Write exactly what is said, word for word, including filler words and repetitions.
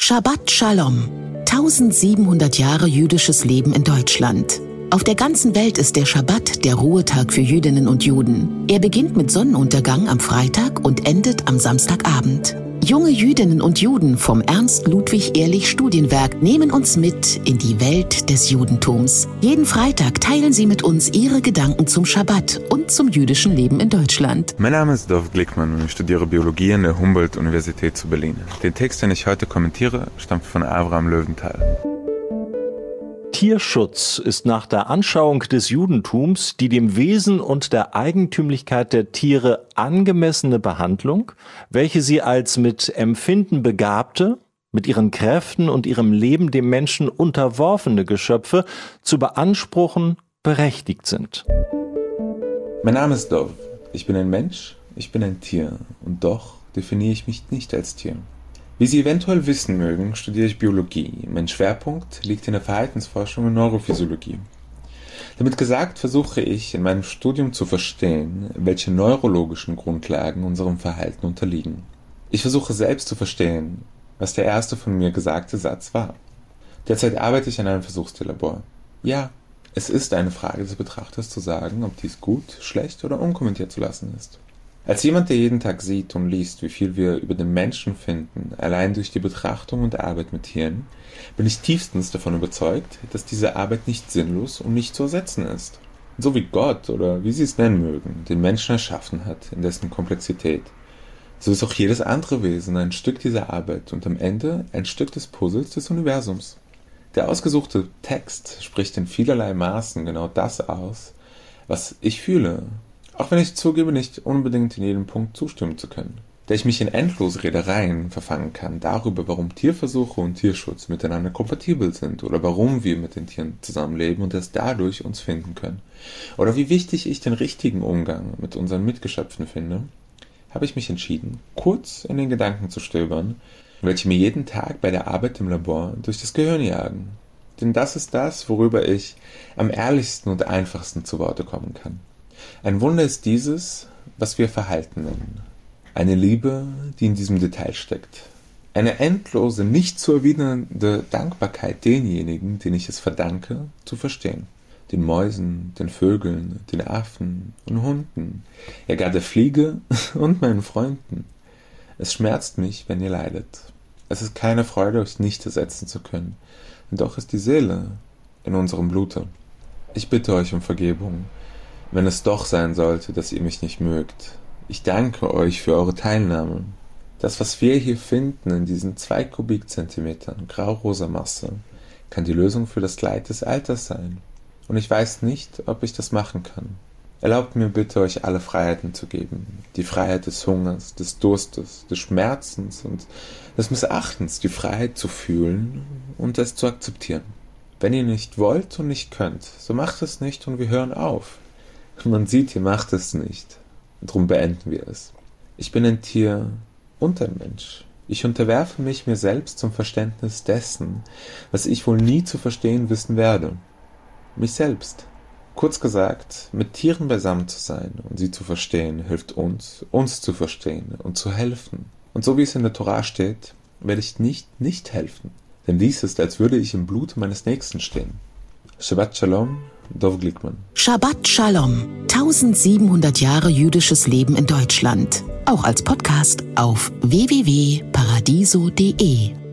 Shabbat Shalom. tausendsiebenhundert Jahre jüdisches Leben in Deutschland. Auf der ganzen Welt ist der Schabbat der Ruhetag für Jüdinnen und Juden. Er beginnt mit Sonnenuntergang am Freitag und endet am Samstagabend. Junge Jüdinnen und Juden vom Ernst-Ludwig-Ehrlich-Studienwerk nehmen uns mit in die Welt des Judentums. Jeden Freitag teilen sie mit uns ihre Gedanken zum Schabbat und zum jüdischen Leben in Deutschland. Mein Name ist Dov Glickman und ich studiere Biologie an der Humboldt-Universität zu Berlin. Der Text, den ich heute kommentiere, stammt von Avraham Löwenthal. Tierschutz ist nach der Anschauung des Judentums die dem Wesen und der Eigentümlichkeit der Tiere angemessene Behandlung, welche sie als mit Empfinden begabte, mit ihren Kräften und ihrem Leben dem Menschen unterworfene Geschöpfe zu beanspruchen berechtigt sind. Mein Name ist Dov. Ich bin ein Mensch, ich bin ein Tier und doch definiere ich mich nicht als Tier. Wie Sie eventuell wissen mögen, studiere ich Biologie. Mein Schwerpunkt liegt in der Verhaltensforschung und Neurophysiologie. Damit gesagt, versuche ich in meinem Studium zu verstehen, welche neurologischen Grundlagen unserem Verhalten unterliegen. Ich versuche selbst zu verstehen, was der erste von mir gesagte Satz war. Derzeit arbeite ich an einem Versuchstierlabor. Ja, es ist eine Frage des Betrachters zu sagen, ob dies gut, schlecht oder unkommentiert zu lassen ist. Als jemand, der jeden Tag sieht und liest, wie viel wir über den Menschen finden, allein durch die Betrachtung und Arbeit mit Tieren, bin ich tiefstens davon überzeugt, dass diese Arbeit nicht sinnlos und nicht zu ersetzen ist. So wie Gott, oder wie Sie es nennen mögen, den Menschen erschaffen hat, in dessen Komplexität, so ist auch jedes andere Wesen ein Stück dieser Arbeit und am Ende ein Stück des Puzzles des Universums. Der ausgesuchte Text spricht in vielerlei Maßen genau das aus, was ich fühle, auch wenn ich zugebe, nicht unbedingt in jedem Punkt zustimmen zu können. Da ich mich in endlose Redereien verfangen kann darüber, warum Tierversuche und Tierschutz miteinander kompatibel sind oder warum wir mit den Tieren zusammenleben und erst dadurch uns finden können. Oder wie wichtig ich den richtigen Umgang mit unseren Mitgeschöpfen finde, habe ich mich entschieden, kurz in den Gedanken zu stöbern, welche mir jeden Tag bei der Arbeit im Labor durch das Gehirn jagen. Denn das ist das, worüber ich am ehrlichsten und einfachsten zu Worte kommen kann. Ein Wunder ist dieses, was wir Verhalten nennen. Eine Liebe, die in diesem Detail steckt. Eine endlose, nicht zu erwidernde Dankbarkeit denjenigen, denen ich es verdanke, zu verstehen. Den Mäusen, den Vögeln, den Affen und Hunden, ja gar der Fliege und meinen Freunden. Es schmerzt mich, wenn ihr leidet. Es ist keine Freude, euch nicht ersetzen zu können. Und doch ist die Seele in unserem Blute. Ich bitte euch um Vergebung, wenn es doch sein sollte, dass ihr mich nicht mögt. Ich danke euch für eure Teilnahme. Das, was wir hier finden in diesen zwei Kubikzentimetern grau-rosa Masse, kann die Lösung für das Leid des Alters sein. Und ich weiß nicht, ob ich das machen kann. Erlaubt mir bitte, euch alle Freiheiten zu geben. Die Freiheit des Hungers, des Durstes, des Schmerzens und des Missachtens. Die Freiheit zu fühlen und es zu akzeptieren. Wenn ihr nicht wollt und nicht könnt, so macht es nicht und wir hören auf. Man sieht, ihr macht es nicht. Drum beenden wir es. Ich bin ein Tier und ein Mensch. Ich unterwerfe mich mir selbst zum Verständnis dessen, was ich wohl nie zu verstehen wissen werde. Mich selbst. Kurz gesagt, mit Tieren beisammen zu sein und sie zu verstehen, hilft uns, uns zu verstehen und zu helfen. Und so wie es in der Tora steht, werde ich nicht nicht helfen. Denn dies ist, als würde ich im Blut meines Nächsten stehen. Shabbat Shalom, Dov Glickman. Shabbat Shalom. tausendsiebenhundert Jahre jüdisches Leben in Deutschland. Auch als Podcast auf w w w punkt paradiso punkt d e.